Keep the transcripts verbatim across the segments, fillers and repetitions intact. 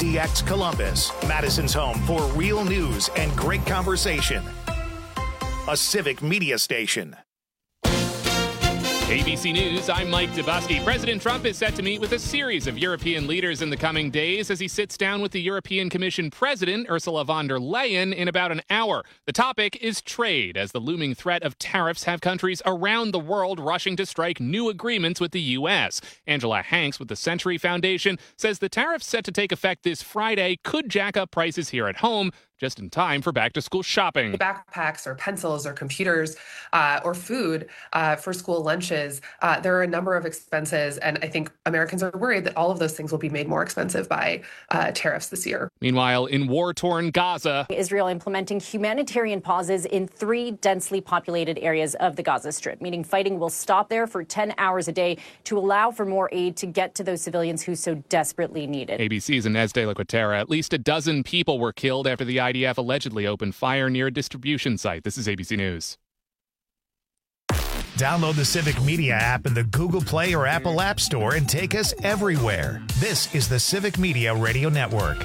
W E X Columbus, Madison's home for real news and great conversation. A civic media station. A B C News, I'm Mike Dubusky. President Trump is set to meet with a series of European leaders in the coming days as he sits down with the European Commission President, Ursula von der Leyen, in about an hour. The topic is trade, as the looming threat of tariffs have countries around the world rushing to strike new agreements with the U S. Angela Hanks with the Century Foundation says the tariffs set to take effect this Friday could jack up prices here at home, just in time for back-to-school shopping. Backpacks or pencils or computers uh, or food uh, for school lunches. Uh, there are a number of expenses, and I think Americans are worried that all of those things will be made more expensive by uh, tariffs this year. Meanwhile, in war-torn Gaza, Israel implementing humanitarian pauses in three densely populated areas of the Gaza Strip, meaning fighting will stop there for ten hours a day to allow for more aid to get to those civilians who so desperately need it. A B C's Inez de la Quatera. At least a dozen people were killed after the I D F allegedly opened fire near a distribution site. This is A B C News. Download the Civic Media app in the Google Play or Apple App Store and take us everywhere. This is the Civic Media Radio Network.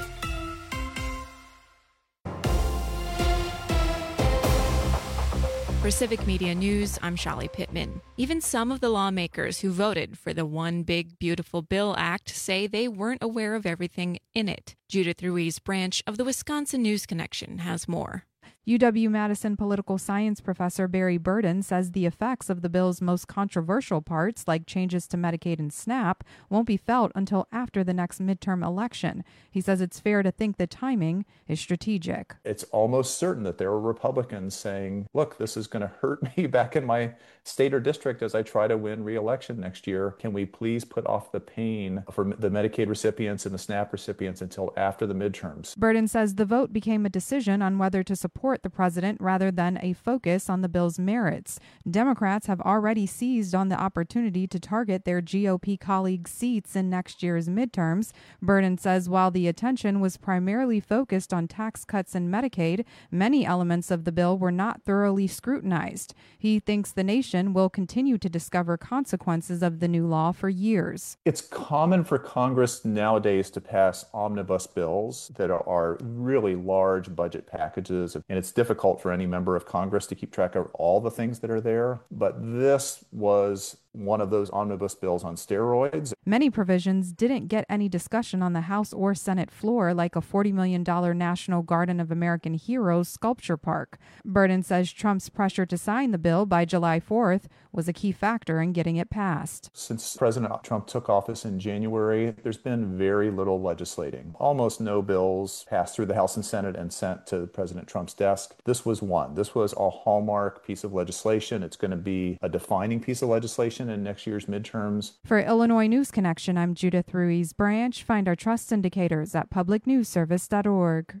For Civic Media News, I'm Shali Pittman. Even some of the lawmakers who voted for the One Big Beautiful Bill Act say they weren't aware of everything in it. Judith Ruiz Branch of the Wisconsin News Connection has more. U W-Madison political science professor Barry Burden says the effects of the bill's most controversial parts, like changes to Medicaid and SNAP, won't be felt until after the next midterm election. He says it's fair to think the timing is strategic. It's almost certain that there are Republicans saying, look, this is going to hurt me back in my state or district as I try to win re-election next year. Can we please put off the pain for the Medicaid recipients and the SNAP recipients until after the midterms? Burden says the vote became a decision on whether to support the president rather than a focus on the bill's merits. Democrats have already seized on the opportunity to target their G O P colleagues' seats in next year's midterms. Burden says while the attention was primarily focused on tax cuts and Medicaid, many elements of the bill were not thoroughly scrutinized. He thinks the nation will continue to discover consequences of the new law for years. It's common for Congress nowadays to pass omnibus bills that are really large budget packages, and it's difficult for any member of Congress to keep track of all the things that are there. But this was one of those omnibus bills on steroids. Many provisions didn't get any discussion on the House or Senate floor, like a forty million dollars National Garden of American Heroes sculpture park. Burden says Trump's pressure to sign the bill by July fourth was a key factor in getting it passed. Since President Trump took office in January, there's been very little legislating. Almost no bills passed through the House and Senate and sent to President Trump's desk. This was one. This was a hallmark piece of legislation. It's going to be a defining piece of legislation in next year's midterms. For Illinois News Connection, I'm Judith Ruiz Branch. Find our trust indicators at public news service dot org.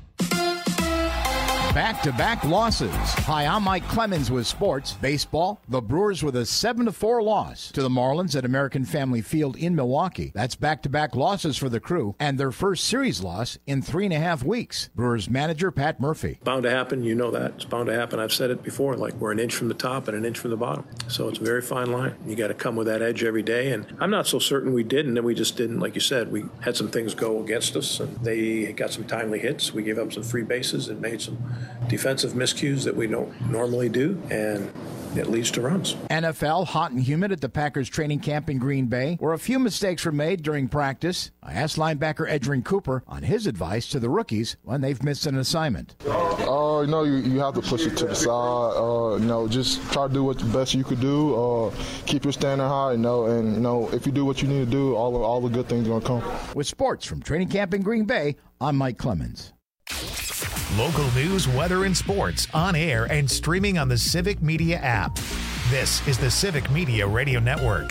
Back-to-back losses. Hi, I'm Mike Clemens with sports. Baseball, the Brewers with a seven to four loss to the Marlins at American Family Field in Milwaukee. That's back-to-back losses for the Crew and their first series loss in three and a half weeks. Brewers manager Pat Murphy. Bound to happen. You know that. It's bound to happen. I've said it before, like we're an inch from the top and an inch from the bottom. So it's a very fine line. You got to come with that edge every day. And I'm not so certain we didn't, and we just didn't. Like you said, we had some things go against us, and they got some timely hits. We gave up some free bases and made some defensive miscues that we don't normally do, and it leads to runs. N F L, hot and humid at the Packers training camp in Green Bay, where a few mistakes were made during practice. I asked linebacker Edgerrin Cooper on his advice to the rookies when they've missed an assignment. Uh, you know, you, you have to push it to the side. Uh, you know, just try to do what the best you could do. Uh, keep your standard high, you know, and, you know, if you do what you need to do, all, all the good things are going to come. With sports from training camp in Green Bay, I'm Mike Clemens. Local news, weather, and sports on air and streaming on the Civic Media app. This is the Civic Media Radio Network.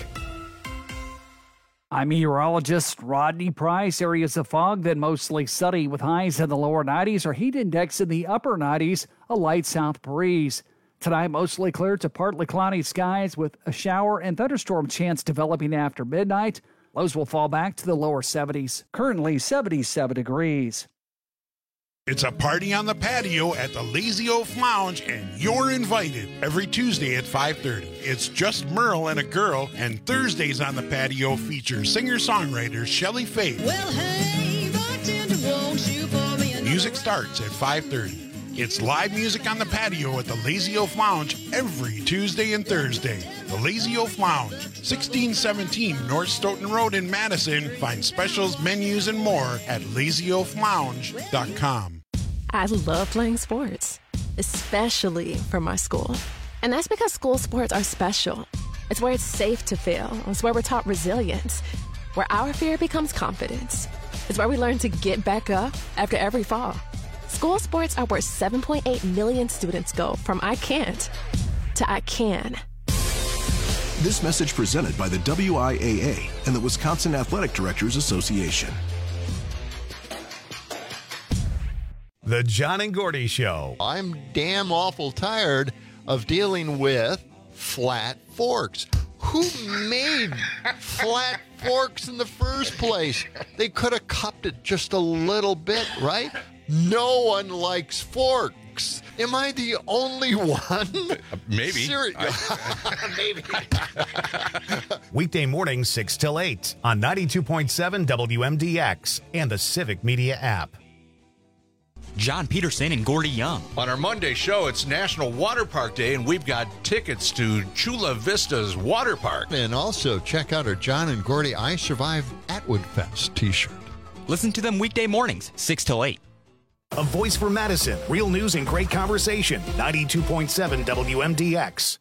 I'm meteorologist Rodney Price. Areas of fog, then mostly sunny with highs in the lower nineties or heat index in the upper nineties, a light south breeze. Tonight, mostly clear to partly cloudy skies with a shower and thunderstorm chance developing after midnight. Lows will fall back to the lower seventies. Currently seventy-seven degrees. It's a party on the patio at the Lazy Oaf Lounge, and you're invited every Tuesday at five thirty. It's just Merle and a girl, and Thursdays on the patio feature singer-songwriter Shelley Faith. Well, hey, bartender. music starts at five thirty. It's live music on the patio at the Lazy Oaf Lounge every Tuesday and Thursday. The Lazy Oaf Lounge, sixteen seventeen North Stoughton Road in Madison. Find specials, menus, and more at lazy oaf lounge dot com. I love playing sports, especially for my school. And that's because school sports are special. It's where it's safe to fail. It's where we're taught resilience, where our fear becomes confidence. It's where we learn to get back up after every fall. School sports are where seven point eight million students go from I can't to I can. This message presented by the W I A A and the Wisconsin Athletic Directors Association. The John and Gordy Show. I'm damn awful tired of dealing with flat forks. Who made flat forks in the first place? They could have cupped it just a little bit, right? No one likes forks. Am I the only one? Maybe. Seri- I, Maybe. Weekday mornings, six till eight on ninety-two point seven W M D X and the Civic Media app. John Peterson and Gordy Young. On our Monday show, it's National Water Park Day, and we've got tickets to Chula Vista's Water Park. And also check out our John and Gordy I Survived Atwood Fest t-shirt. Listen to them weekday mornings, six till eight. A voice for Madison. Real news and great conversation. ninety-two point seven W M D X.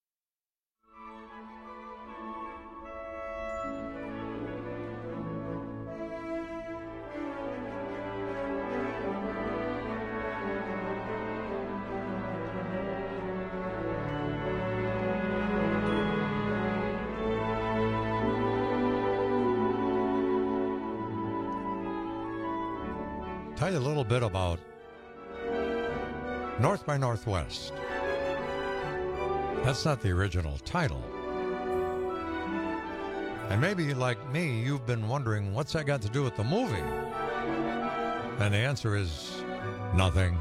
Tell you a little bit about North by Northwest. That's not the original title. And maybe, like me, you've been wondering, what's that got to do with the movie? And the answer is nothing.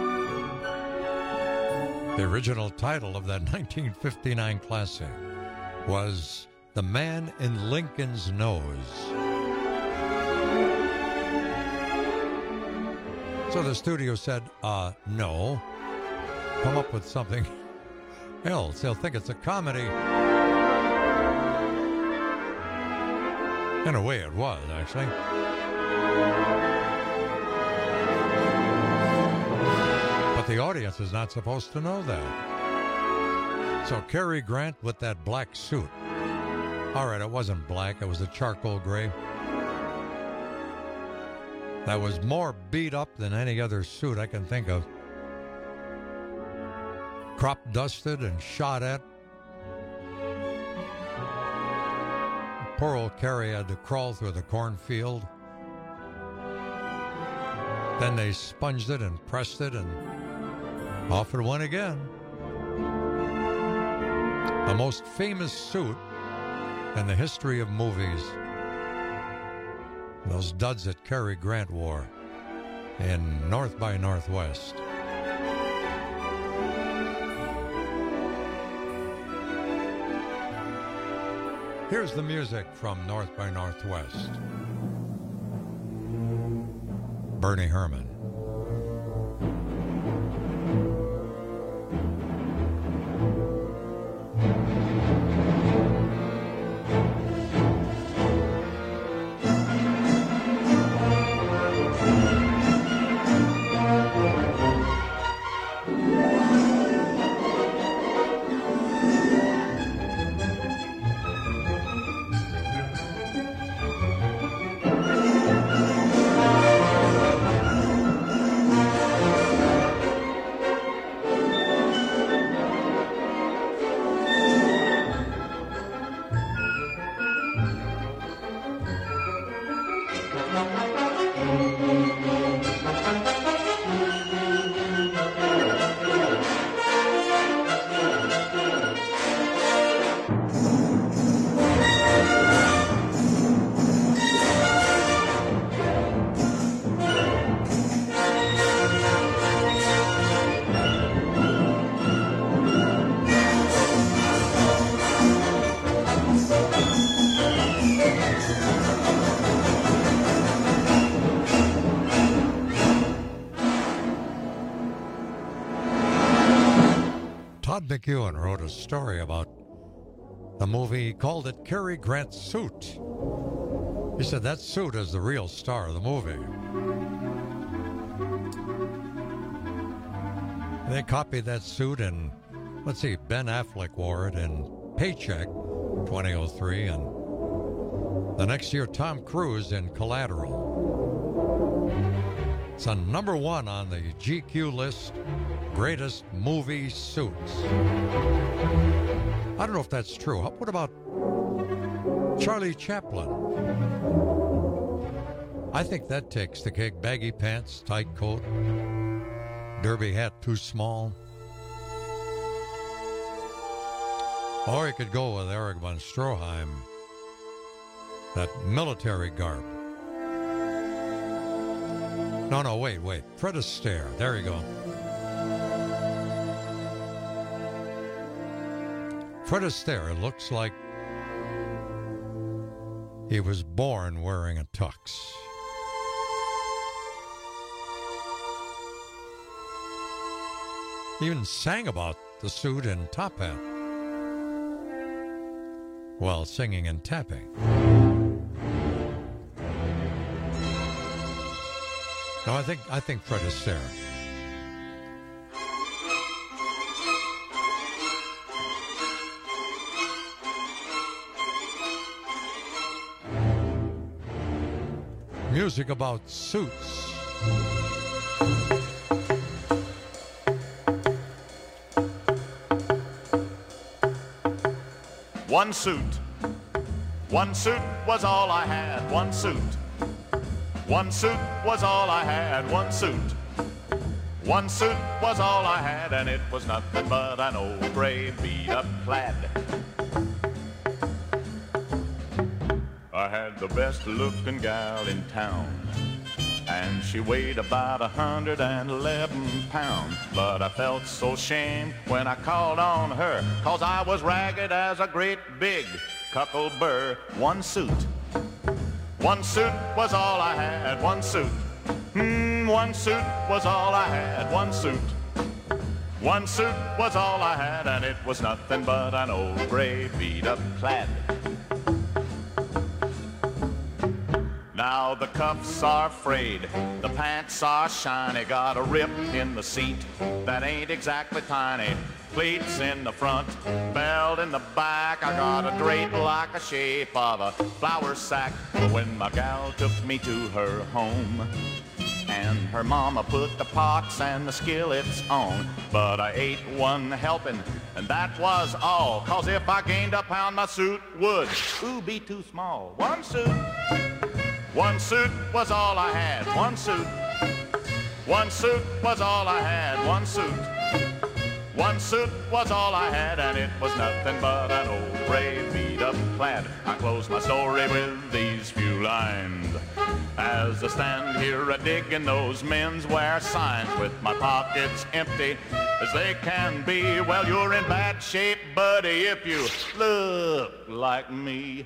The original title of that nineteen fifty-nine classic was The Man in Lincoln's Nose. So the studio said, uh, no, come up with something else. They'll think it's a comedy. In a way it was, actually. But the audience is not supposed to know that. So Cary Grant with that black suit. All right, it wasn't black, it was a charcoal gray. That was more beat up than any other suit I can think of. Crop dusted and shot at. Poor old Cary had to crawl through the cornfield. Then they sponged it and pressed it, and off it went again. The most famous suit in the history of movies. Those duds that Cary Grant wore in North by Northwest. Here's the music from North by Northwest. Bernie Herman. Todd McEwen wrote a story about the movie. He called it Cary Grant's Suit. He said that suit is the real star of the movie. They copied that suit, and let's see, Ben Affleck wore it in Paycheck twenty oh three, and the next year Tom Cruise in Collateral. It's a number one on the G Q list, greatest movie suits. I don't know if that's true. What about Charlie Chaplin? I think that takes the cake. Baggy pants, tight coat, derby hat too small. Or you could go with Erich von Stroheim, that military garb. No, no, wait, wait. Fred Astaire. There you go. Fred Astaire looks like he was born wearing a tux. He even sang about the suit and top hat while singing and tapping. No, I think I think Fred Astaire. Music about suits. One suit. One suit was all I had. One suit. One suit was all I had. One suit. One suit was all I had, and it was nothing but an old gray beat-up plaid. I had the best-looking gal in town, and she weighed about a hundred and eleven pounds. But I felt so ashamed when I called on her, 'cause I was ragged as a great big cucklebur. One suit. One suit was all I had. One suit. Hmm, one suit was all I had. One suit. One suit was all I had, and it was nothing but an old gray beat-up plaid. Now the cuffs are frayed, the pants are shiny, got a rip in the seat that ain't exactly tiny. Pleats in the front, belt in the back, I got a drape like a shape of a flour sack. But when my gal took me to her home, and her mama put the pots and the skillets on, but I ate one helping, and that was all. 'Cause if I gained a pound, my suit would, ooh, be too small. One suit. One suit was all I had. One suit. One suit was all I had. One suit. One suit was all I had, and it was nothing but an old gray beat-up plaid. I close my story with these few lines. As I stand here a-digging, those men's wear signs with my pockets empty as they can be. Well, you're in bad shape, buddy, if you look like me.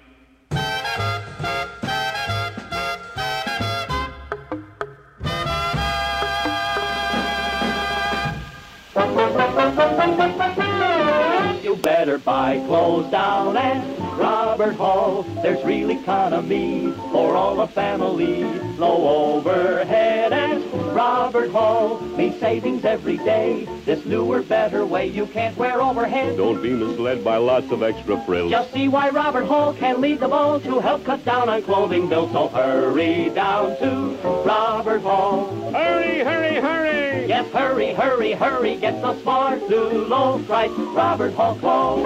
You better buy clothes down at Robert Hall. There's real economy for all the family. Low overhead at Robert Hall means savings every day. This newer, better way you can't wear overhead. Don't be misled by lots of extra frills. Just see why Robert Hall can lead the ball to help cut down on clothing bills. So hurry down to Robert Hall. Hurry, hurry, hurry! Yes, hurry, hurry, hurry. Get the smart new low price Robert Hall clothes.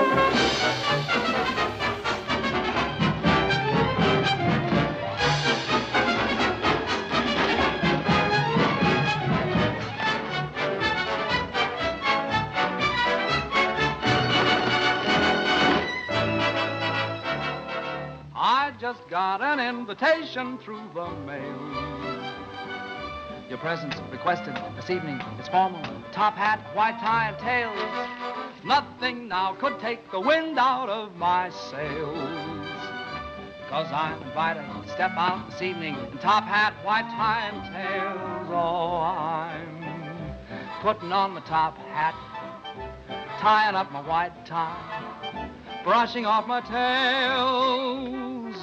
I just got an invitation through the mail. Your presence requested this evening. It's formal. Top hat, white tie, and tails. Nothing now could take the wind out of my sails. Because I'm invited to step out this evening in top hat, white tie, and tails. Oh, I'm putting on the top hat, tying up my white tie, brushing off my tails.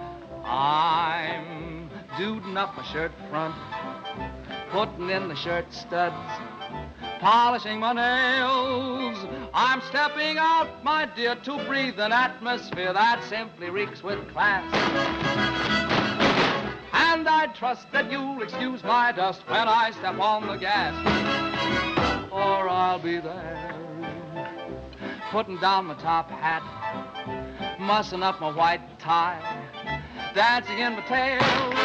I'm duding up my shirt front, putting in the shirt studs, polishing my nails. I'm stepping out, my dear, to breathe an atmosphere that simply reeks with class. And I trust that you'll excuse my dust when I step on the gas, or I'll be there, putting down my top hat, mussing up my white tie, dancing in my tail.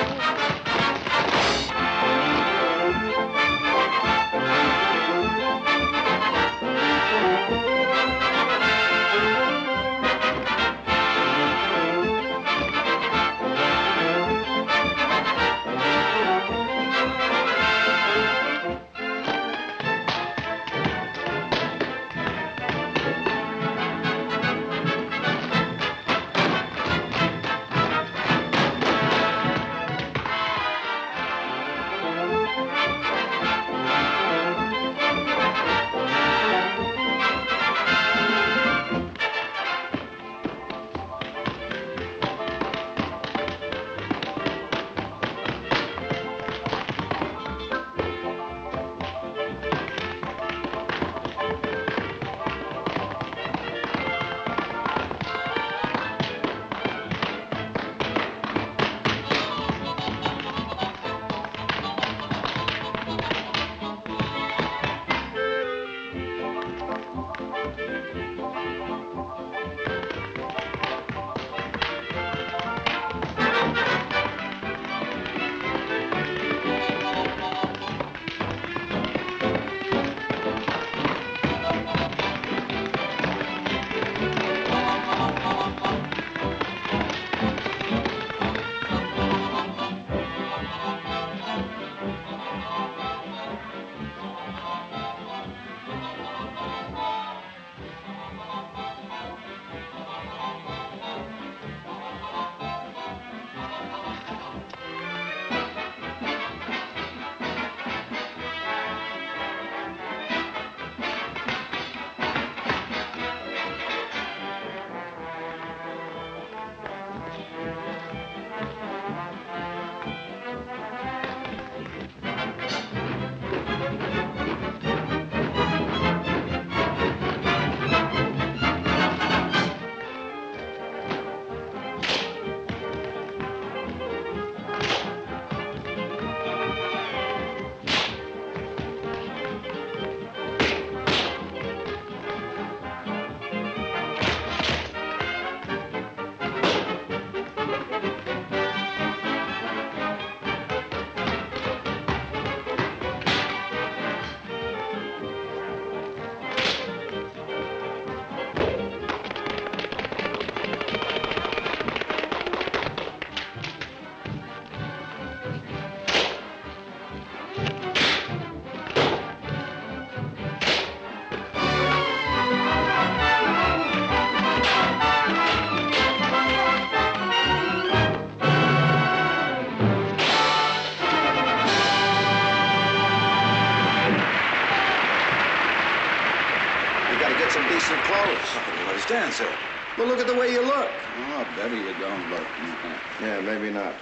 decent clothes. I don't understand, sir. Well, look at the way you look. Oh, better you don't look. Yeah, maybe not.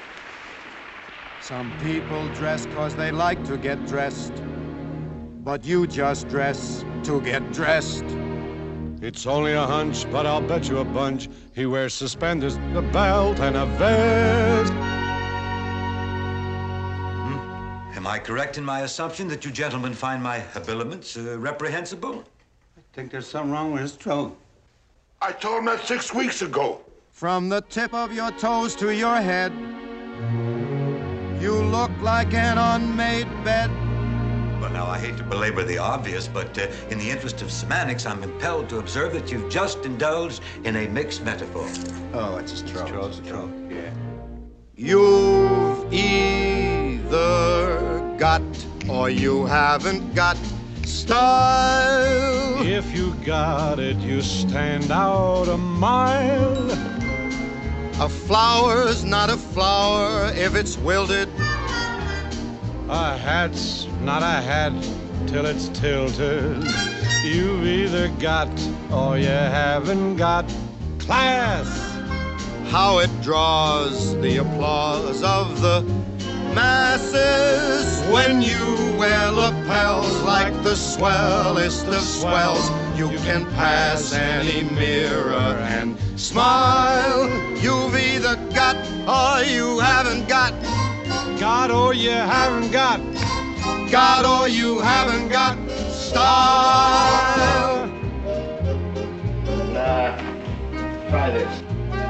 Some people dress because they like to get dressed. But you just dress to get dressed. It's only a hunch, but I'll bet you a bunch he wears suspenders, a belt, and a vest. Hmm? Am I correct in my assumption that you gentlemen find my habiliments uh, reprehensible? I think there's something wrong with his throat. I told him that six weeks ago. From the tip of your toes to your head, you look like an unmade bed. Well, now, I hate to belabor the obvious, but uh, in the interest of semantics, I'm impelled to observe that you've just indulged in a mixed metaphor. Oh, it's a stroke. It's a stroke, yeah. You've either got or you haven't got style. If you got it, you stand out a mile. A flower's not a flower if it's wilted. A hat's not a hat till it's tilted. You've either got or you haven't got class. How it draws the applause of the masses when you wear lapels like the swellest of swells. You can pass any mirror and smile. You've either got or you haven't got. Got or you haven't got. Got or you haven't got style. Nah, try this.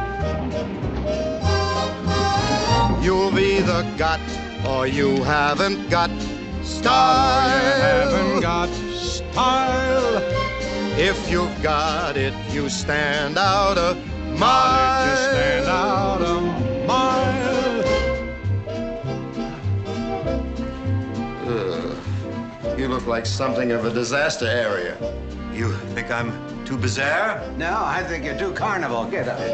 You've either got or you haven't got style. Got or you haven't got style. If you've got it, you stand out a mile. You stand out a mile. Ugh. You look like something of a disaster area. You think I'm too bizarre? No, I think you're too carnival. Get up.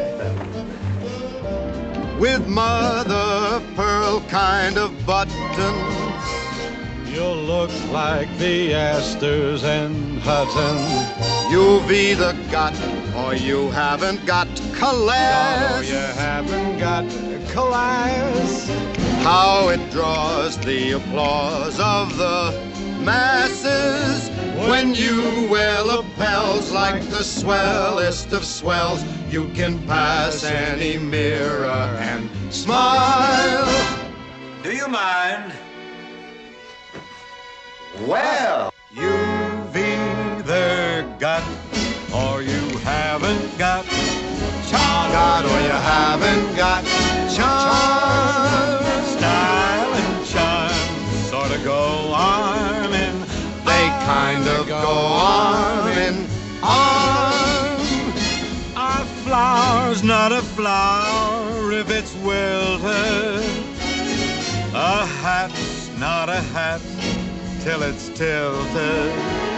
With mother of pearl kind of buttons. You'll look like the Astors and Hutton. You've either got or you haven't got class. Got or you haven't got class. How it draws the applause of the masses when you wear lapels like the swellest of swells. You can pass any mirror and smile. Do you mind? Well, you've either got or you haven't got charm. Got or you haven't got charm. Style and charm sort of go arm in. They kind of go arm in arm. A flower's not a flower if it's wilted. A hat's not a hat till it's tilted.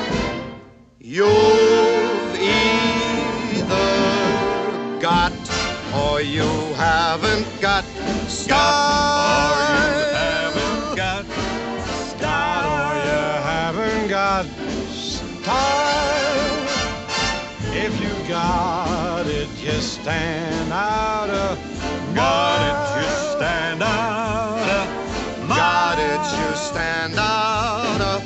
You've either got or you haven't got style. Or you haven't got style. Or you haven't got style. If you got it, you stand out a Got it, you stand out a Got it, you stand out a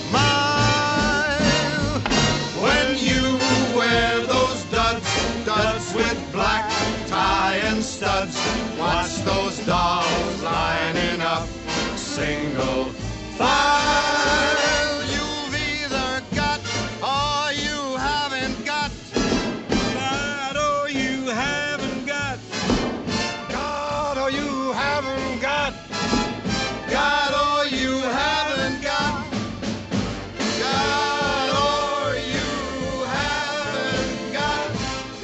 mile. When you wear those duds, duds with black tie and studs, watch those dolls lining up single file. You've either got or you haven't got. Got or you haven't got. Got or you haven't got. Got or you haven't got. Got or you haven't got.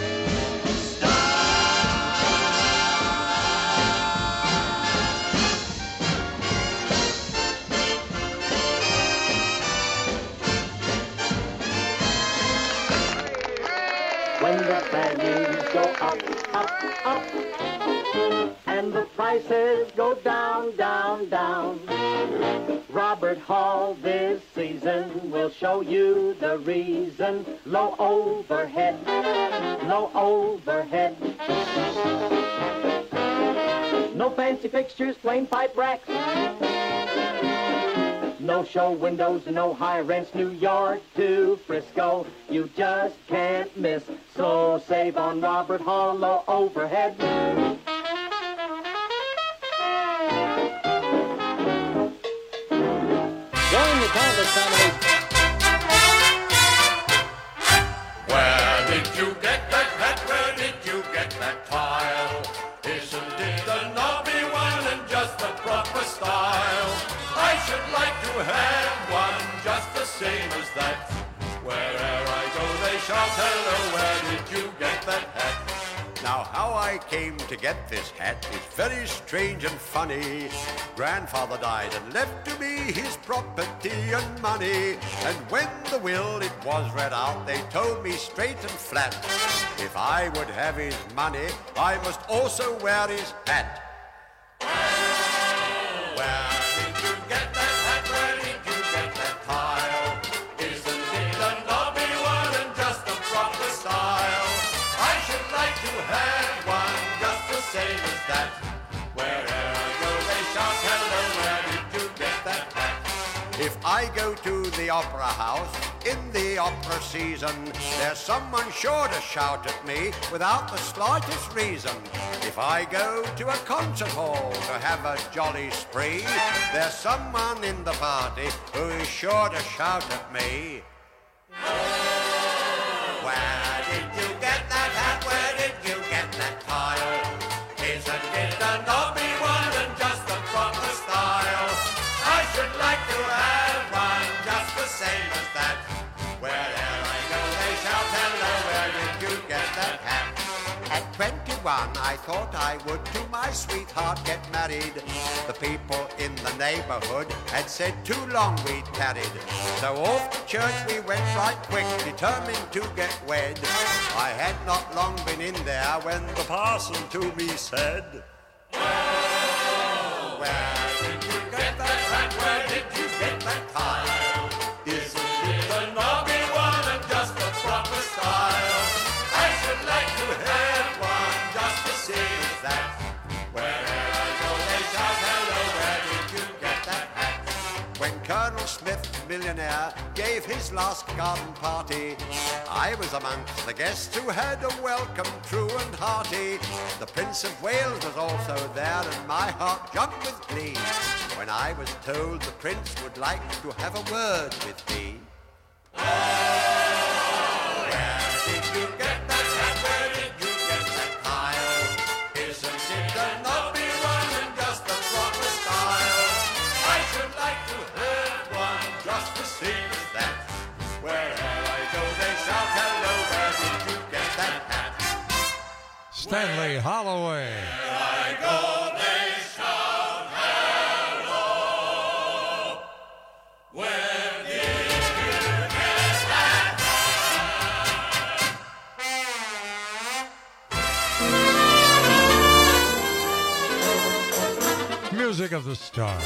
When the values go up, up, up, and the prices go down, down, down, Robert Hall this season will show you the reason. Low overhead, low overhead. No fancy fixtures, plain pipe racks. No show windows, no high rents, New York to Frisco, you just can't miss. So save on Robert Hall, low overhead. Join the contest family. Where did you get that hat? Where did you get that tile? Isn't it a knobby one and just the proper style? I should like to have one just the same as that. Wherever I go they shout, hello, where did you get that hat? Now, how I came to get this hat is very strange and funny. Grandfather died and left to me his property and money. And when the will it was read out, they told me straight and flat, if I would have his money, I must also wear his hat. Where did you get that hat? Where did you get that tile? Isn't it a knobby If I go to the opera house in the opera season, there's someone sure to shout at me without the slightest reason. If I go to a concert hall to have a jolly spree, there's someone in the party who is sure to shout at me. Where did you get that hat? Where did you get that tile? Isn't it a nobby one and just the proper style? I should like to have one just the same as that. Wherever I go they shout hello, where did you get that hat? At twenty-one I thought I would to my sweetheart get married. The people in the neighborhood had said too long we'd tarried. So off to church we went right quick, determined to get wed. I had not long been in there when the parson to me said, oh, where did you get that hat? Where did you get that tile? Isn't it a nobby one and just the proper style? I should like to have one just the same as that. Wherever I go they shout hello, where did you get that hat? When Colonel Smith, millionaire, gave his last garden party, I was amongst the guests who had a welcome true and hearty. The Prince of Wales was also there and my heart jumped with glee when I was told the Prince would like to have a word with me. Oh, where did you get that hat? Where did you get that tile? Isn't it a nobby one and just the proper style? I should like to have one just the same as that. Wherever I go they shout hello, where did you get that hat? Stanley Holloway. Where I go they shout hello, where did you get that hat? Music of the Star.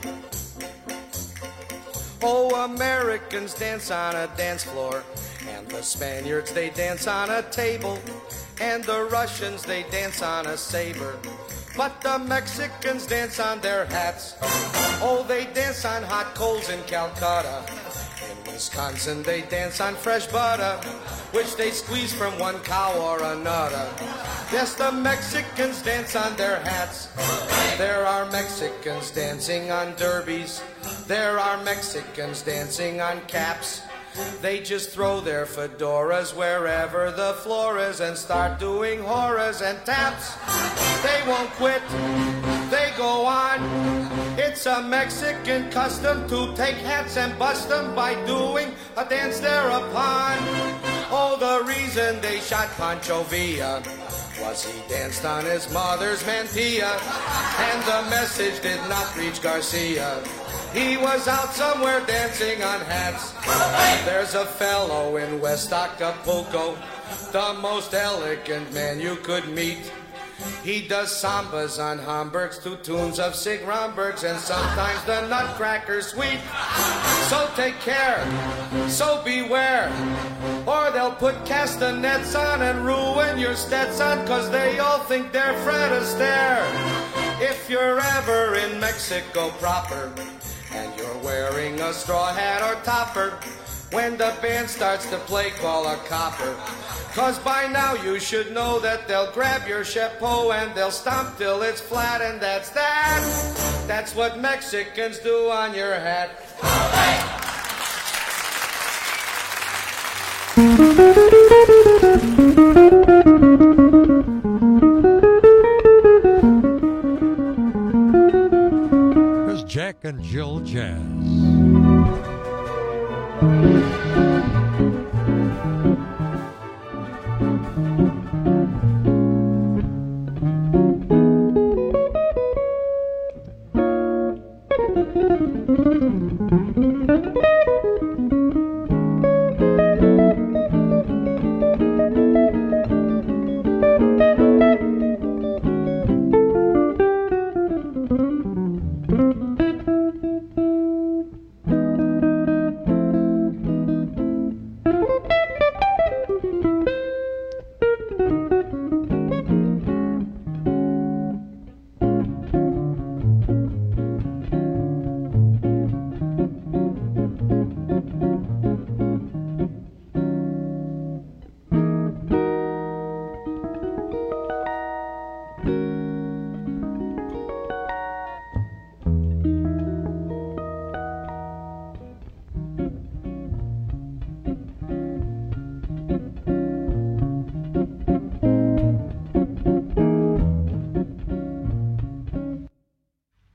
Oh, Americans dance on a dance floor, and the Spaniards, they dance on a table, and the Russians, they dance on a saber, but the Mexicans dance on their hats. Oh, they dance on hot coals in Calcutta. In Wisconsin, they dance on fresh butter, which they squeeze from one cow or another. Yes, the Mexicans dance on their hats. There are Mexicans dancing on derbies. There are Mexicans dancing on caps. They just throw their fedoras wherever the floor is and start doing horas and taps. They won't quit, they go on. It's a Mexican custom to take hats and bust them by doing a dance thereupon. Oh, the reason they shot Pancho Villa was he danced on his mother's mantilla, and the message did not reach Garcia. He was out somewhere dancing on hats. There's a fellow in West Acapulco, the most elegant man you could meet. He does sambas on Hamburgs to tunes of Sig Rombergs and sometimes the Nutcracker Suite. So take care, so beware, or they'll put castanets on and ruin your Stetson, cause they all think they're Fred Astaire. If you're ever in Mexico proper, and you're wearing a straw hat or topper, when the band starts to play, call a copper. Cause by now you should know that they'll grab your chapeau and they'll stomp till it's flat, and that's that. That's what Mexicans do on your hat. Here's Jack and Jill Jazz.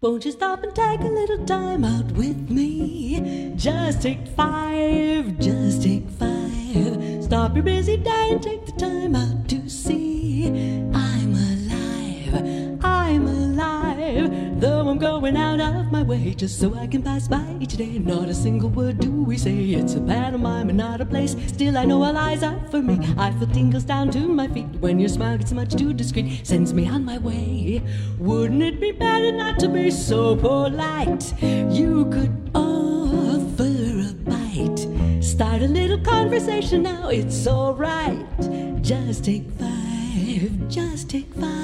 Won't you stop and take a little time out with me? Just take five, just take five. Stop your busy day and take the time out to see I'm alive, I'm alive. Though I'm going out of my way just so I can pass by each day. Not a single word do we say. It's a pantomime and not a place. Still I know all eyes are for me. I feel tingles down to my feet when your smile gets much too discreet. Sends me on my way. Wouldn't it be better not to be so polite? You could offer a bite. Start a little conversation now, it's alright. Just take five, just take five.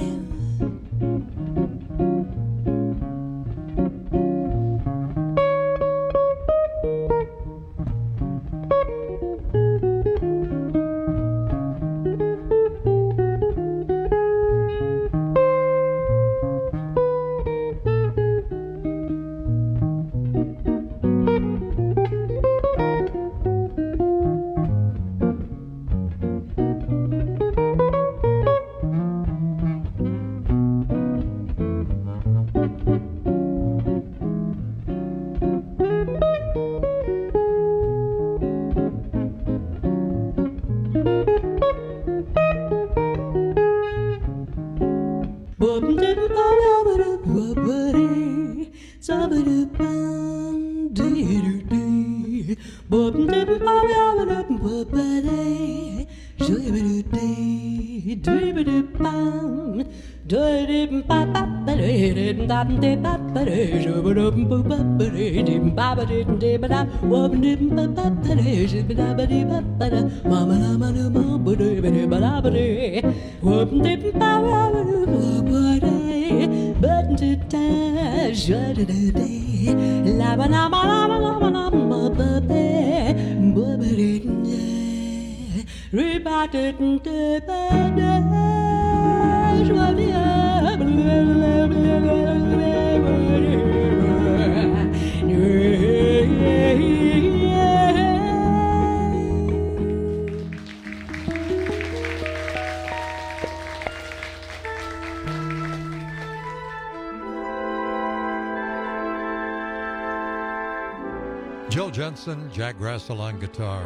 Jill Jensen, Jack Grassel on guitar.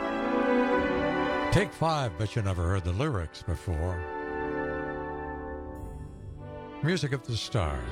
Take five, but you never heard the lyrics before. Music of the Stars.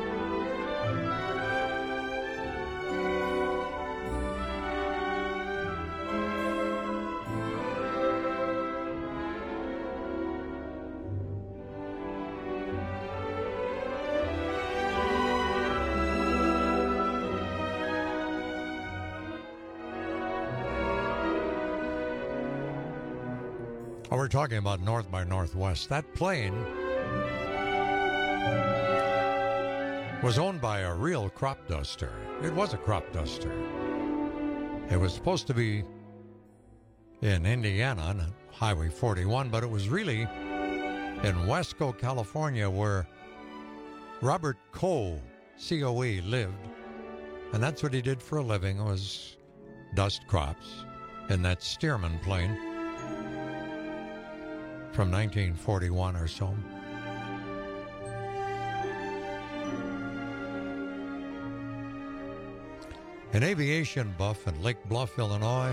Oh, we're talking about North by Northwest. That plane was owned by a real crop duster. It was a crop duster. It was supposed to be in Indiana on Highway forty-one, but it was really in Wesco, California, where Robert Coe, C O E, lived. And that's what he did for a living, was dust crops in that Stearman plane from nineteen forty-one or so. An aviation buff in Lake Bluff, Illinois,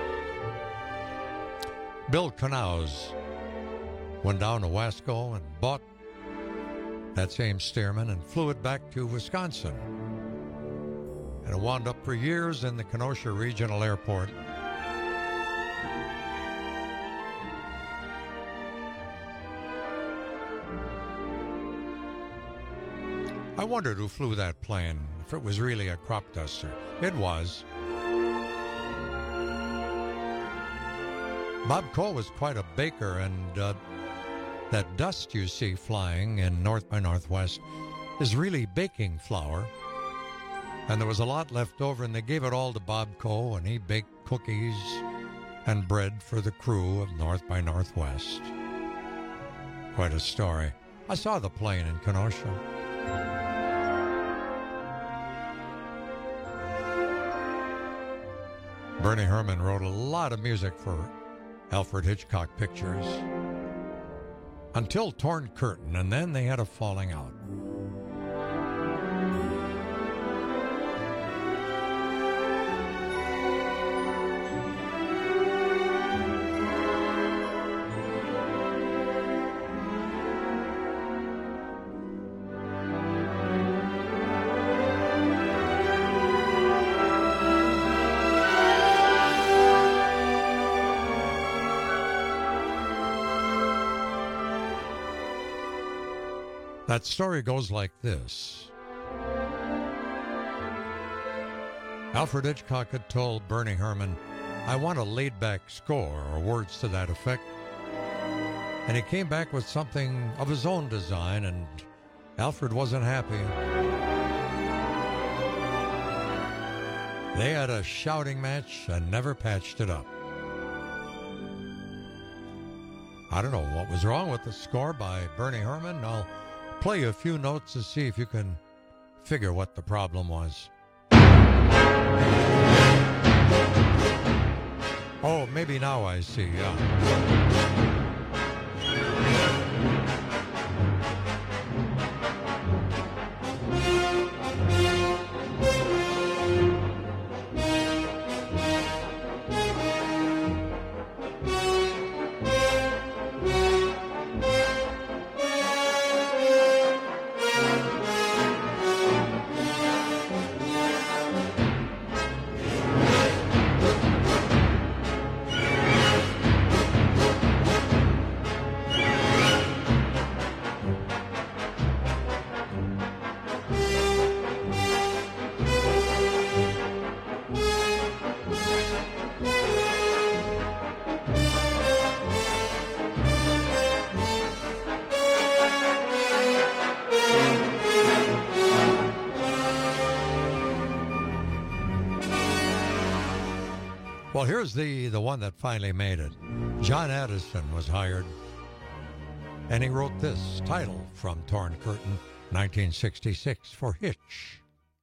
Bill Knaus went down to Wasco and bought that same Stearman and flew it back to Wisconsin. And it wound up for years in the Kenosha Regional Airport. I wondered who flew that plane, if it was really a crop duster. It was. Bob Coe was quite a baker, and uh, that dust you see flying in North by Northwest is really baking flour. And there was a lot left over, and they gave it all to Bob Coe, and he baked cookies and bread for the crew of North by Northwest. Quite a story. I saw the plane in Kenosha. Bernie Herman wrote a lot of music for Alfred Hitchcock Pictures until Torn Curtain, and then they had a falling out. That story goes like this. Alfred Hitchcock had told Bernie Herman, "I want a laid-back score," or words to that effect. And he came back with something of his own design, and Alfred wasn't happy. They had a shouting match and never patched it up. I don't know what was wrong with the score by Bernie Herman. I'll play you a few notes to see if you can figure what the problem was. Oh, maybe now I see, yeah. Well, here's the, the one that finally made it. John Addison was hired, and he wrote this title from Torn Curtain, nineteen sixty-six, for Hitch.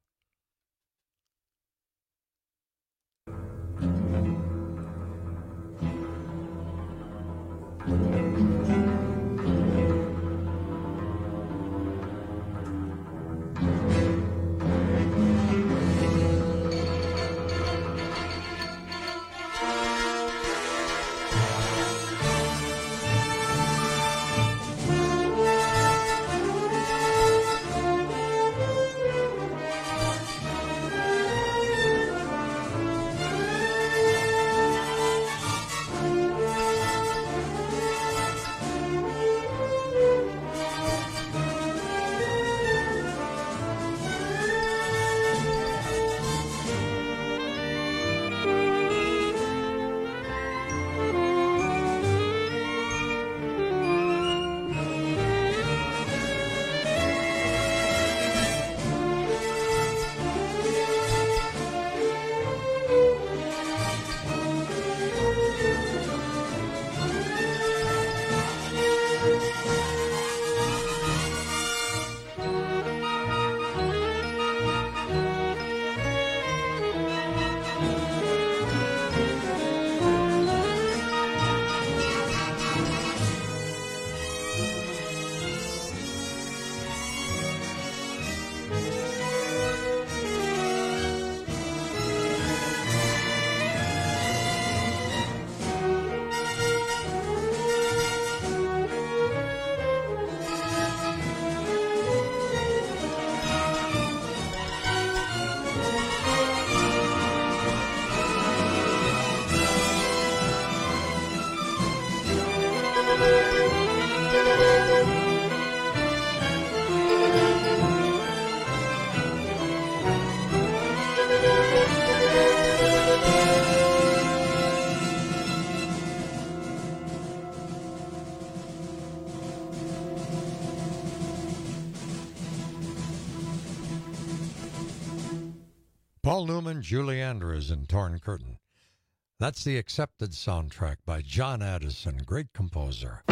Paul Newman, Julie Andrews, and Torn Curtain. That's the accepted soundtrack by John Addison, great composer.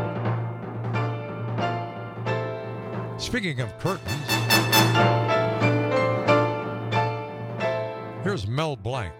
Speaking of curtains, here's Mel Blanc.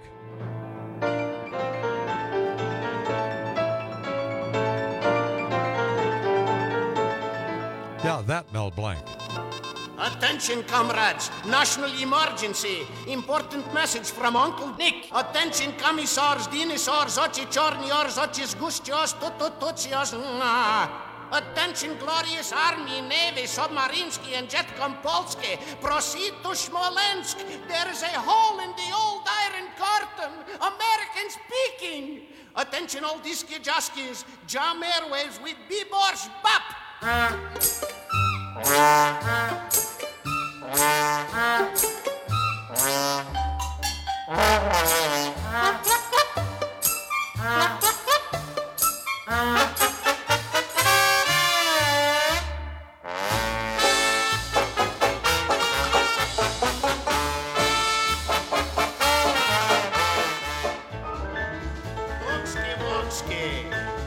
Yeah, that Mel Blanc. Attention, comrades. National emergency. Important message from Uncle Nick. Attention, commissars, dinosaurs, oci chorniors, ocis gustios, tutututsios. Attention, glorious army, navy, submarinsky, and jet Kompolsky. Proceed to Smolensk. There is a hole in the old iron curtain. American speaking. Attention, all disky jaskies. Jam Airwaves with B-Bors Bap. Woodsky, woodsky.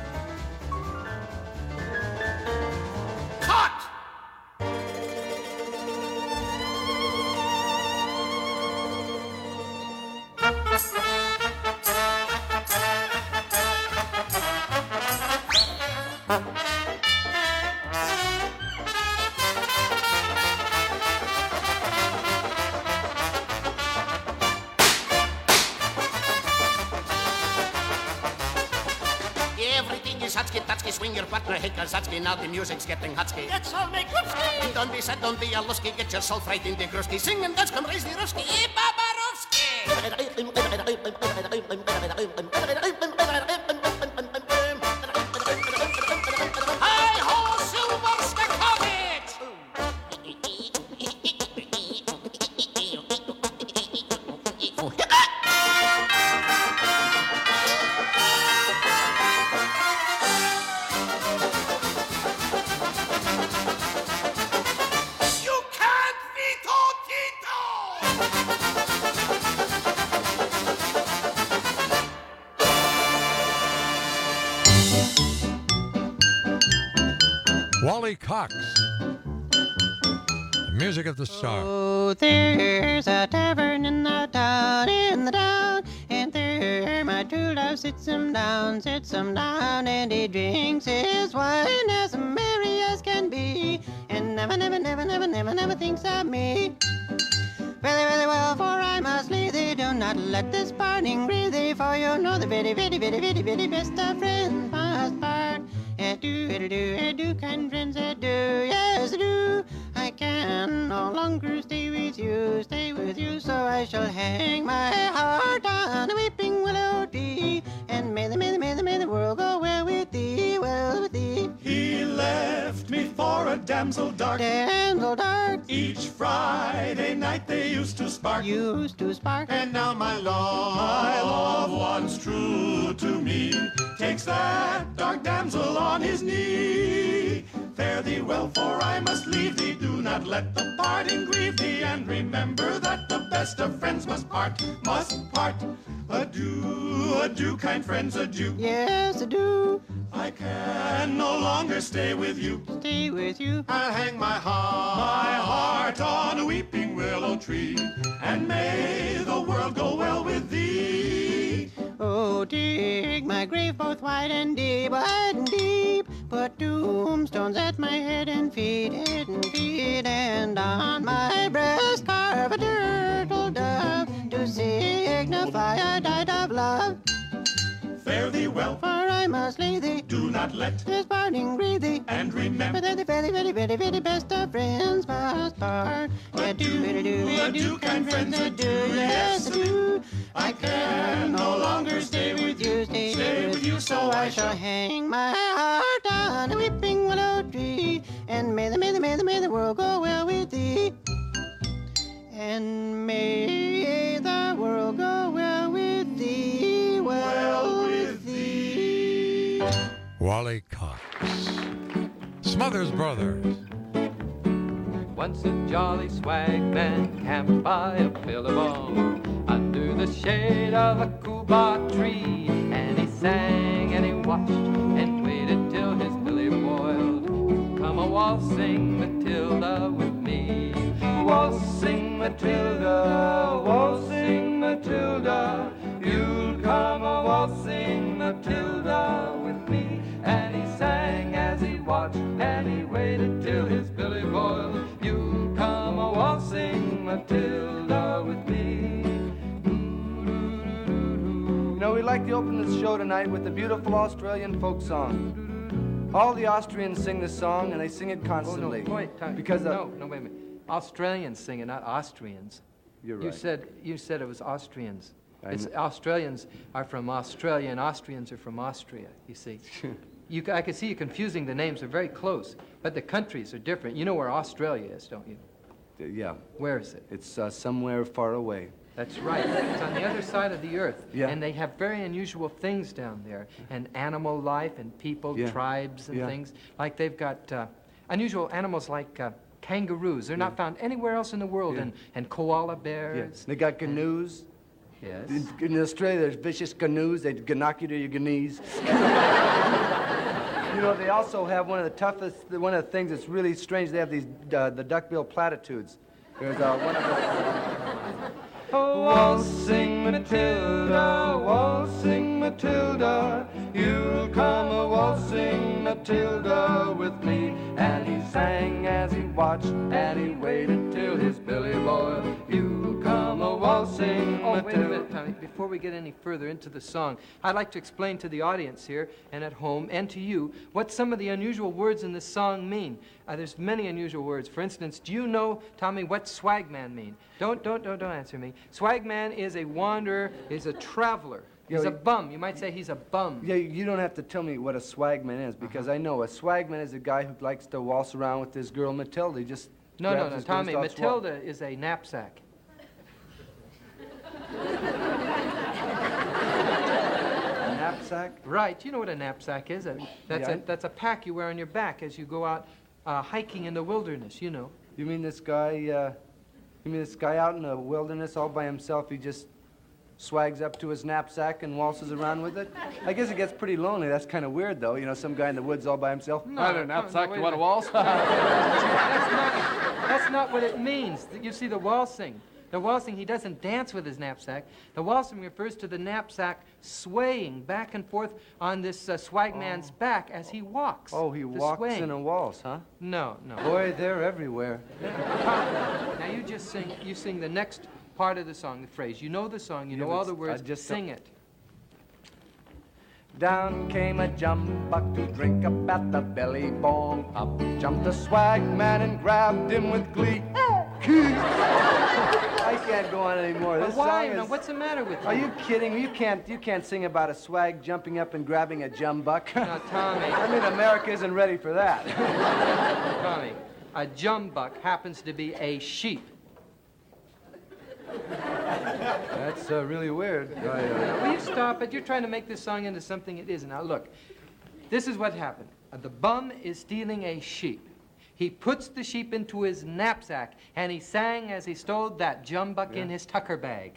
Cut! Everything is Hutsky, Tutsky, swing your partner, hey Kazatsky, now the music's getting Hutsky. Let's all make Hutsky! Don't be sad, don't be a lusky, get yourself right in the grusky, sing and dance, come raise the rusky, hey Babarovsky! Hi-ho, Silver Stakhovich! You can't veto Tito! Wally Cox. The music of the star. Oh, there's a tavern in the town, in the town, and there my true love sits him down, sits him down, and he drinks his wine as merry as can be, and never, never, never, never, never, never thinks of me. Very, very well, for I must leave thee. Do not let this parting grieve thee, for you know the very, very, very, very, very best of friends must part. Adieu, adieu, adieu, kind friends, adieu, yes, adieu. I can no longer stay with you, stay with you, so I shall hang my heart on a weeping willow tree, and may the, may the, may the, may the world go well with thee, well with thee. He left me for a damsel dark. Damsel dark. Each Friday night they used to spark. Used to spark. And now my love, my love once true to me, takes that dark damsel on his knee. Fare thee well, for I must leave thee. Do not let the parting grieve thee, and remember that the best of friends must part, must part. Adieu, adieu, kind friends, adieu. Yes, adieu. I can no longer stay with you. Stay with you. I'll hang my heart, my heart on a weeping willow tree, and may the world go well with thee. Oh, dig my grave both wide and deep, wide and deep. Put tombstones at my head and feet, head and feet, and on my breast carve a turtle dove to signify I died of love. Fare thee well, for I must leave thee. Do not let this parting grieve thee, and remember that the very, very, very, very best of friends must part. Adieu, adieu, adieu, kind friends, adieu, yes, adieu. I can no longer stay with you, stay, stay with you, so I shall hang my heart on a weeping willow tree, and may the, may the, may the, may the world go well with thee, and may the world go well with thee, well with thee. Wally Cox. Smothers Brothers. Once a jolly swag man camped by a billabong under the shade of a coolbark tree, and he sang and he watched and waited till his billy boiled. Come a waltzing Matilda with me, waltzing Matilda, waltzing Matilda, you'll come a waltzing Matilda with me. And he sang as he watched and he waited till his billy boiled. You'll come a waltzing Matilda with me. You know, we'd like to open this show tonight with a beautiful Australian folk song. All the Austrians sing this song, and they sing it constantly. Oh, no, wait, time. Because no, no, wait a minute. Australians sing it, not Austrians. You're right. You said you said it was Austrians. I It's kn- Australians are from Australia, and Austrians are from Austria. You see. You, c- I can see you confusing the names. They're very close, but the countries are different. You know where Australia is, don't you? Uh, yeah. Where is it? It's uh, somewhere far away. That's right. It's on the other side of the earth. Yeah. And they have very unusual things down there, and animal life and people, Yeah. tribes and Yeah. things. Like they've got uh, unusual animals like uh, kangaroos. They're not found anywhere else in the world, Yeah. and, and koala Yeah. bears. They got canoes. Yes. In, in Australia, there's vicious canoes. They can knock you to your knees. You know, they also have one of the toughest, one of the things that's really strange, they have these, uh, the duckbill platitudes. There's uh, one of the... Oh, waltzing Matilda, waltzing Matilda, you'll come a waltzing Matilda with me. And he sang as he watched, and he waited till his Billy Boy, you'll come a waltzing Oh, Matilda. wait a minute, Tommy. Before we get any further into the song, I'd like to explain to the audience here and at home and to you what some of the unusual words in this song mean. Uh, there's many unusual words. For instance, do you know, Tommy, what swagman mean? Don't, don't, don't, don't answer me. Swagman is a wanderer, is a traveler. He's Yeah, a bum. You might say he's a bum. Yeah, you don't have to tell me what a swagman is, because I know a swagman is a guy who likes to waltz around with his girl Matilda. He just No, no, grabs no, his girl and Tommy. starts walking. Matilda is a knapsack. A knapsack? Right. You know what a knapsack is. A, that's, Yeah, a, I- that's a pack you wear on your back as you go out uh, hiking in the wilderness, you know. You mean this guy, uh, you mean this guy out in the wilderness all by himself, he just swags up to his knapsack and waltzes around with it? I guess it gets pretty lonely. That's kind of weird, though. You know, some guy in the woods all by himself. No, I no, have a knapsack. no, you wait want a to waltz? that's, not, that's not what it means. You see, the waltzing. The waltzing, he doesn't dance with his knapsack. The waltzing refers to the knapsack swaying back and forth on this uh, swagman's back as he walks. Oh, he The walks swaying. in a waltz, huh? No, no. Boy, they're everywhere. Now you just sing, you sing the next part of the song, the phrase. You know the song, you Yeah, know but all the I words, just sing don't- it. Down came a jumbuck to drink up at the belly bong. Up jumped the swag man and grabbed him with glee. I can't go on anymore. But This why? song Now, is... what's the matter with you? Are you kidding? You can't. You can't sing about a swag jumping up and grabbing a jumbuck. Now, Tommy. I mean, America isn't ready for that. Tommy, a jumbuck happens to be a sheep. That's uh, really weird. I, uh... Will you stop it? You're trying to make this song into something it isn't. Now, look, this is what happened. Uh, the bum is stealing a sheep. He puts the sheep into his knapsack, and he sang as he stowed that jumbuck in his tucker bag.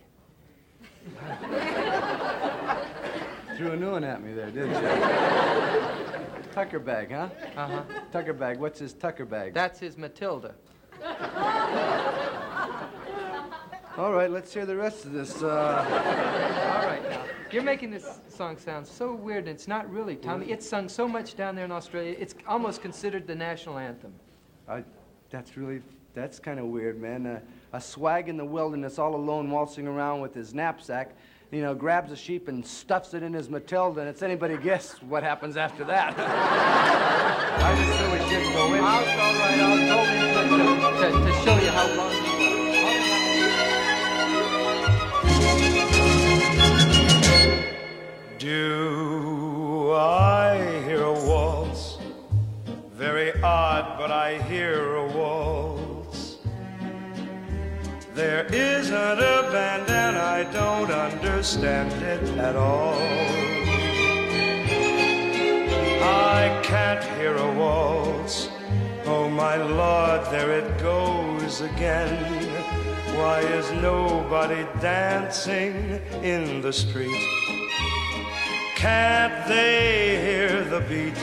Threw a new one at me there, didn't you? Tucker bag, huh? Uh-huh. Tucker bag. What's his tucker bag? That's his Matilda. All right, let's hear the rest of this. Uh... All right, now, you're making this song sound so weird, and it's not really, Tommy. It's sung so much down there in Australia, it's almost considered the national anthem. I, that's really, that's kind of weird, man. Uh, a swag in the wilderness, all alone, waltzing around with his knapsack, you know, grabs a sheep and stuffs it in his Matilda, and it's anybody guess what happens after that. I just knew we shouldn't go in. I'll, all right, I'll go into to, to show you how wrong you are. Do I hear a waltz? Very odd, but I hear a waltz. There isn't a band and I don't understand it at all. I can't hear a waltz. Oh my Lord, there it goes again. Why is nobody dancing in the street? Can't they hear the beat?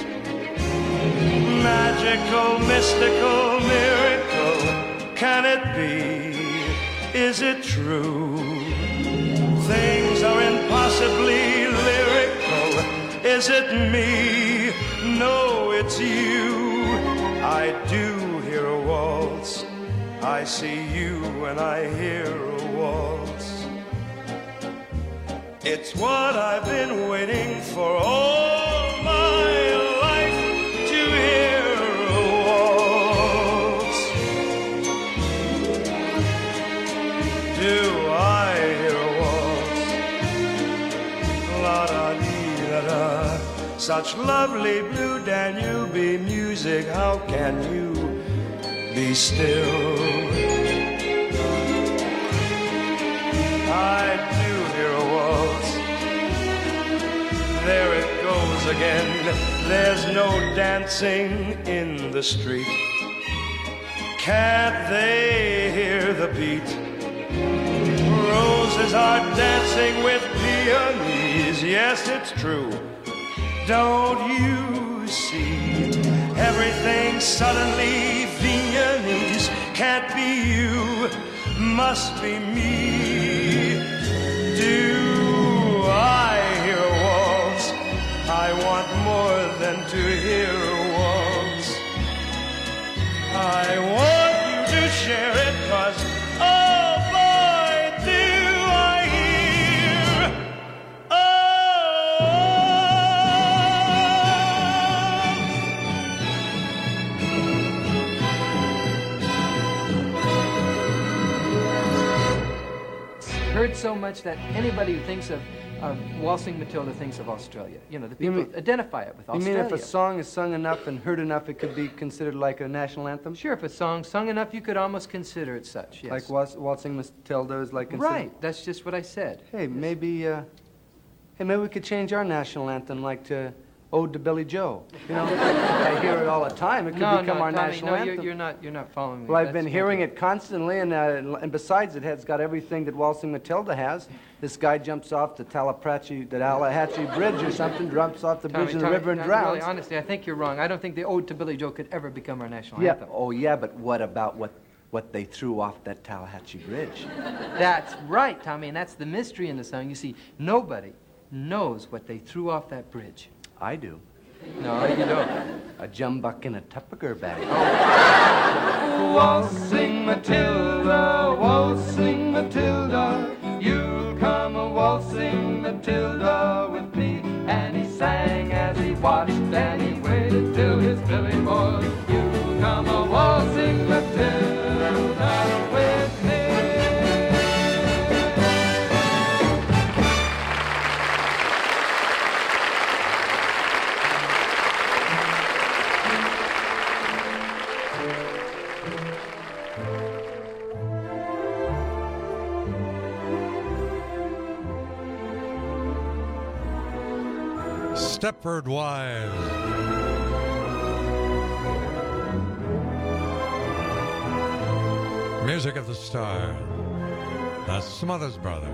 Magical, mystical, miracle, can it be? Is it true? Things are impossibly lyrical. Is it me? No, it's you. I do hear a waltz. I see you when I hear a waltz. It's what I've been waiting for all my life, to hear a waltz. Do I hear a waltz? La da dee da da. such lovely blue Danube music, how can you be still? I do hear a waltz, there it goes again. There's no dancing in the street. Can't they hear the beat? Roses are dancing with peonies. Yes, it's true. Don't you see? Everything suddenly Viennese. Can't be you, must be me. Do I hear a waltz? I want more than to hear a waltz. I want you to share it, 'cause oh boy, do I hear Heard so much that anybody who thinks of, of Waltzing Matilda thinks of Australia. You know, the people mean- identify it with You Australia. mean if a song is sung enough and heard enough, it could be considered like a national anthem? Sure, if a song's sung enough, you could almost consider it such, yes. Like Waltz, Waltzing Matilda is like considered... Right, that's just what I said. Hey, maybe, uh, hey, maybe we could change our national anthem like to Ode to Billy Joe. You know, I hear it all the time. It could no, become no, our Tommy, national no, anthem. You're, you're not, you're not following me. Well, I've That's been not hearing true. it constantly, and, uh, and besides, it has got everything that Waltzing Matilda has. This guy jumps off the Tallahatchie, the Tallahatchie Bridge or something, jumps off the Tommy, bridge in the Tommy, river and Tommy, drowns. Really, honestly, I think you're wrong. I don't think the Ode to Billy Joe could ever become our national Yeah. anthem. Oh, yeah, but what about what, what they threw off that Tallahatchie Bridge? That's right, Tommy, and that's the mystery in the song. You see, nobody knows what they threw off that bridge. I do. No, you don't. A jumbuck in a Tupperware bag. Waltzing Matilda, waltzing Matilda, you'll come a waltzing Matilda with me. And he sang as he watched and he waited till his Billy boy. You'll come a waltzing Matilda with me. Stepford Wives. Music of the Stars. That's Smothers Brother.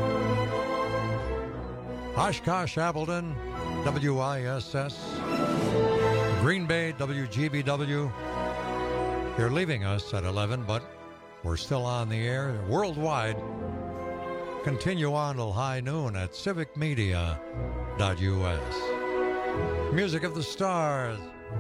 Oshkosh, Appleton, W I S S. Green Bay, W G B W. You're leaving us at eleven, but we're still on the air worldwide. Continue on till high noon at civic media dot U S. Music of the Stars.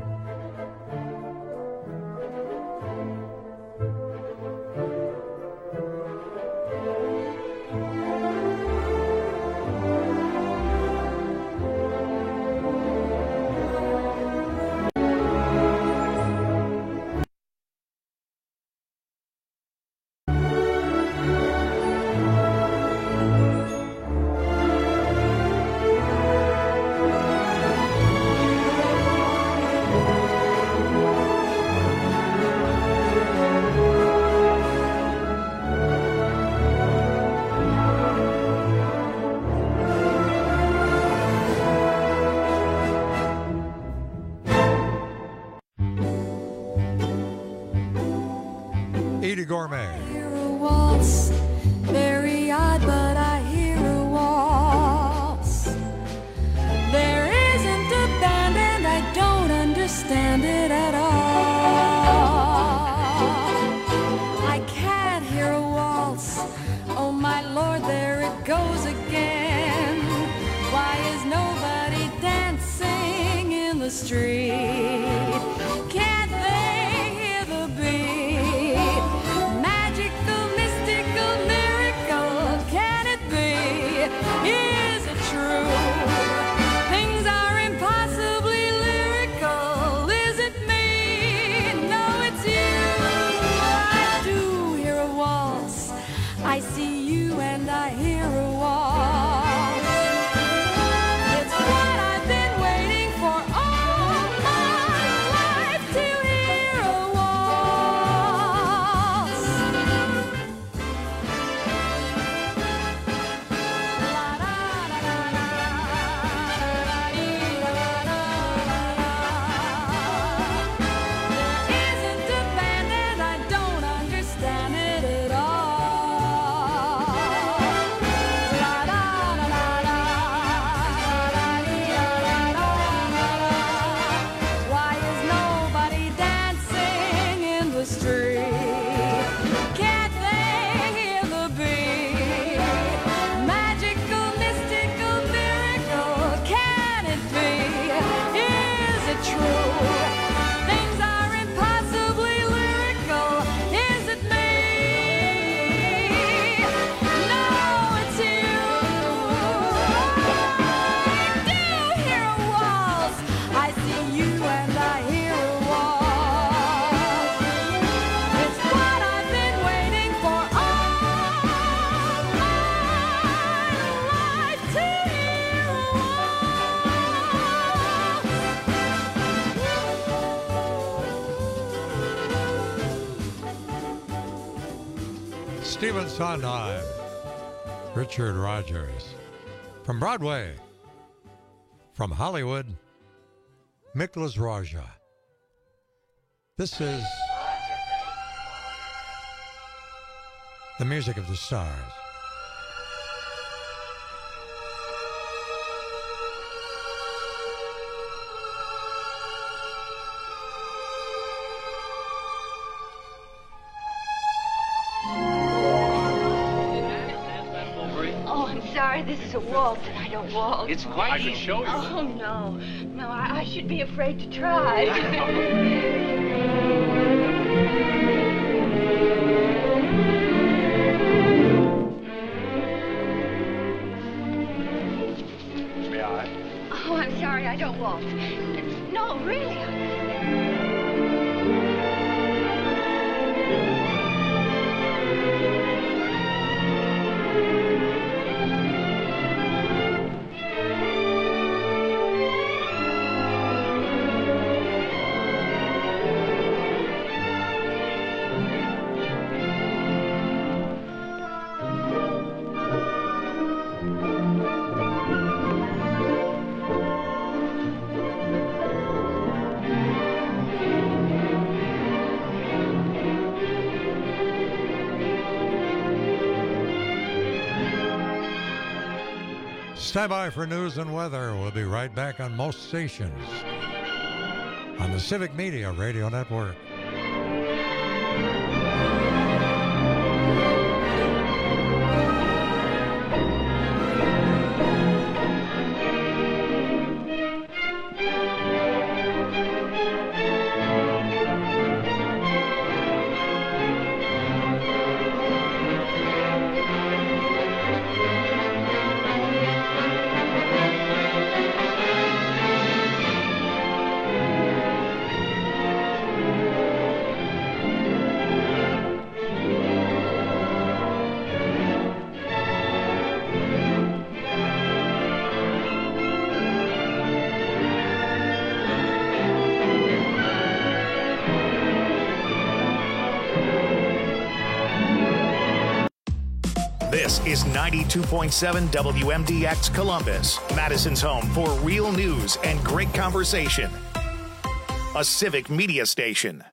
Edie Gourmet. Hear a waltz, very odd, but I hear a waltz. There isn't a band and I don't understand it at all. I can't hear a waltz, oh my lord, there it goes again. Why is nobody dancing in the street? Can't they hear the beat? Magical, mystical, miracle, can it be? Is it true? Things are impossibly lyrical. Is it me? No, it's you. I do hear a waltz. I see you and I hear a waltz. It's what I've been waiting Stephen Sondheim, Richard Rogers. From Broadway, from Hollywood, Miklos Rozsa. This is the music of the stars. This is a waltz, and I don't waltz. It's quite I easy. I could show you. Oh, no. No, I, I should be afraid to try. May I? Oh, I'm sorry, I don't waltz. No, really. Stand by for news and weather. We'll be right back on most stations on the Civic Media Radio Network. This is ninety-two point seven W M D X Columbus, Madison's home for real news and great conversation. A Civic Media station.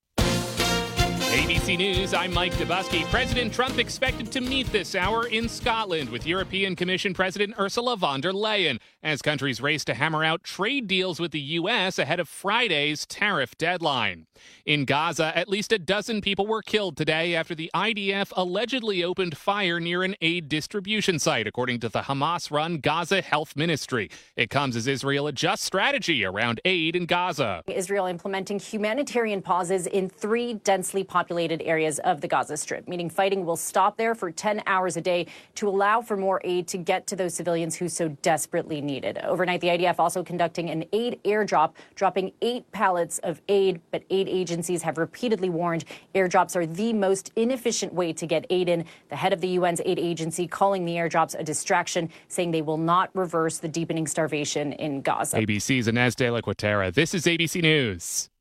A B C News, I'm Mike Dubusky. President Trump expected to meet this hour in Scotland with European Commission President Ursula von der Leyen as countries race to hammer out trade deals with the U S ahead of Friday's tariff deadline. In Gaza, at least a dozen people were killed today after the I D F allegedly opened fire near an aid distribution site, according to the Hamas-run Gaza Health Ministry. It comes as Israel adjusts strategy around aid in Gaza. Israel implementing humanitarian pauses in three densely populated areas of the Gaza Strip, meaning fighting will stop there for ten hours a day to allow for more aid to get to those civilians who so desperately need it. Overnight, the I D F also conducting an aid airdrop, dropping eight pallets of aid, but aid agencies have repeatedly warned airdrops are the most inefficient way to get aid in. The head of the U N's aid agency calling the airdrops a distraction, saying they will not reverse the deepening starvation in Gaza. A B C's Inez de la Cuetara. This is A B C News.